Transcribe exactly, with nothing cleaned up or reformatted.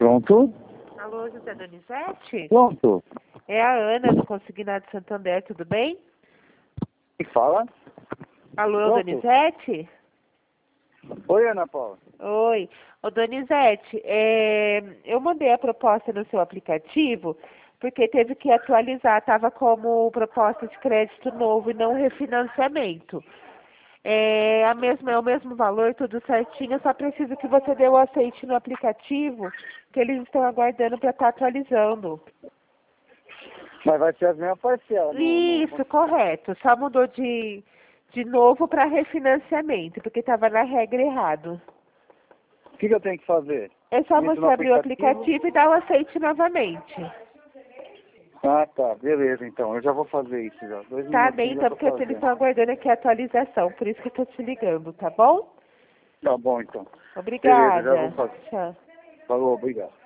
Pronto? Alô, José Donizete? Pronto. É a Ana do Consignado Santander, tudo bem? Quem fala? Alô, Pronto. Donizete? Oi, Ana Paula. Oi. Ô, Donizete, é... eu mandei a proposta no seu aplicativo porque teve que atualizar, estava como proposta de crédito novo e não refinanciamento. É, a mesma, é o mesmo valor, tudo certinho, eu só preciso que você dê o aceite no aplicativo, que eles estão aguardando para estar atualizando. Mas vai ser as mesmas parcelas. No, Isso, no... correto. Só mudou de, de novo para refinanciamento, porque estava na regra errado. O que, que eu tenho que fazer? É só Entro você no abrir o aplicativo? aplicativo e dar o aceite novamente. Ah, tá. Beleza, então. Eu já vou fazer isso já. Dois Tá bem, minutinhos já então, tô porque eles fazendo. estão aguardando aqui a atualização, por isso que eu tô te ligando, tá bom? Tá bom, então. Beleza, já vou Obrigada. fazer. Tchau. Falou, obrigado.